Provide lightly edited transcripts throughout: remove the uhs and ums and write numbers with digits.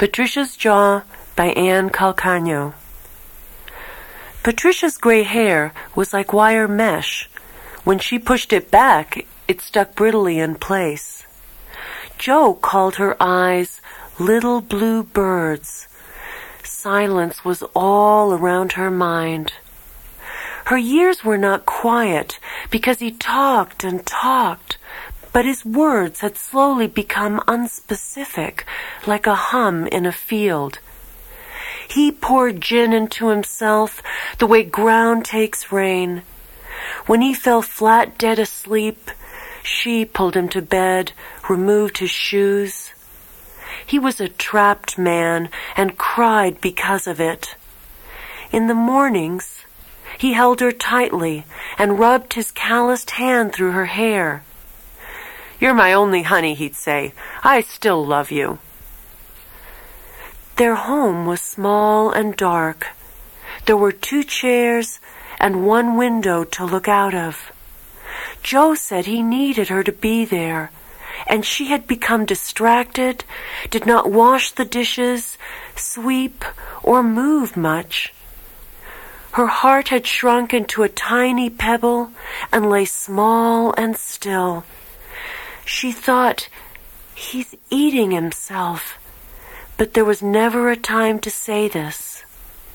Patricia's Jaw by Anne Calcagno. Patricia's gray hair was like wire mesh. When she pushed it back, it stuck brittly in place. Joe called her eyes little blue birds. Silence was all around her mind. Her years were not quiet because he talked and talked, but his words had slowly become unspecific, like a hum in a field. He poured gin into himself the way ground takes rain. When he fell flat dead asleep, she pulled him to bed, removed his shoes. He was a trapped man and cried because of it. In the mornings, he held her tightly and rubbed his calloused hand through her hair. "You're my only honey," he'd say. "I still love you." Their home was small and dark. There were 2 chairs and 1 window to look out of. Joe said he needed her to be there, and she had become distracted, did not wash the dishes, sweep, or move much. Her heart had shrunk into a tiny pebble and lay small and still. She thought, "He's eating himself," but there was never a time to say this.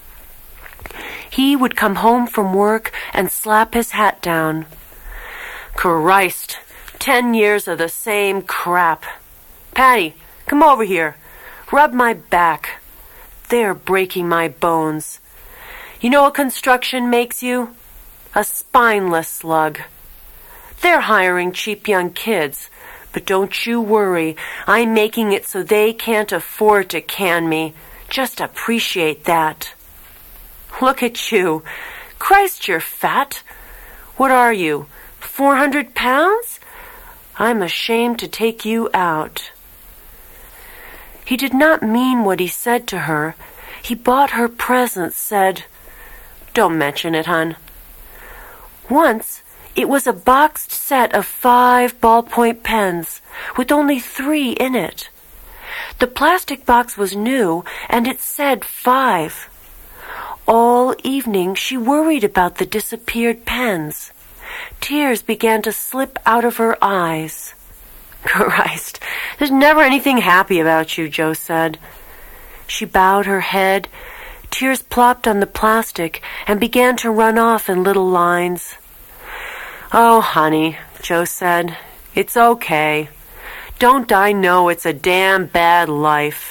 He would come home from work and slap his hat down. "Christ, 10 years of the same crap. Patty, come over here. Rub my back. They're breaking my bones. You know what construction makes you? A spineless slug. They're hiring cheap young kids, but don't you worry. I'm making it so they can't afford to can me. Just appreciate that. Look at you. Christ, you're fat. What are you, 400 pounds? I'm ashamed to take you out." He did not mean what he said to her. He bought her presents, said, "Don't mention it, hon." Once, it was a boxed set of 5 ballpoint pens, with only 3 in it. The plastic box was new, and it said 5. All evening she worried about the disappeared pens. Tears began to slip out of her eyes. "Christ, there's never anything happy about you," Joe said. She bowed her head. Tears plopped on the plastic and began to run off in little lines. "Oh, honey," Joe said, "it's okay. Don't I know it's a damn bad life."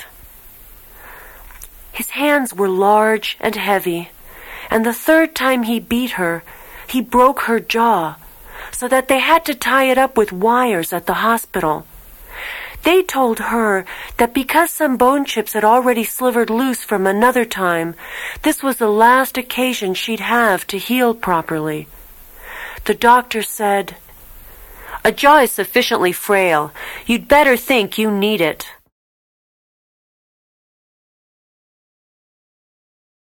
His hands were large and heavy, and the 3rd time he beat her, he broke her jaw, so that they had to tie it up with wires at the hospital. They told her that because some bone chips had already slivered loose from another time, this was the last occasion she'd have to heal properly. The doctor said, "A jaw is sufficiently frail. You'd better think you need it."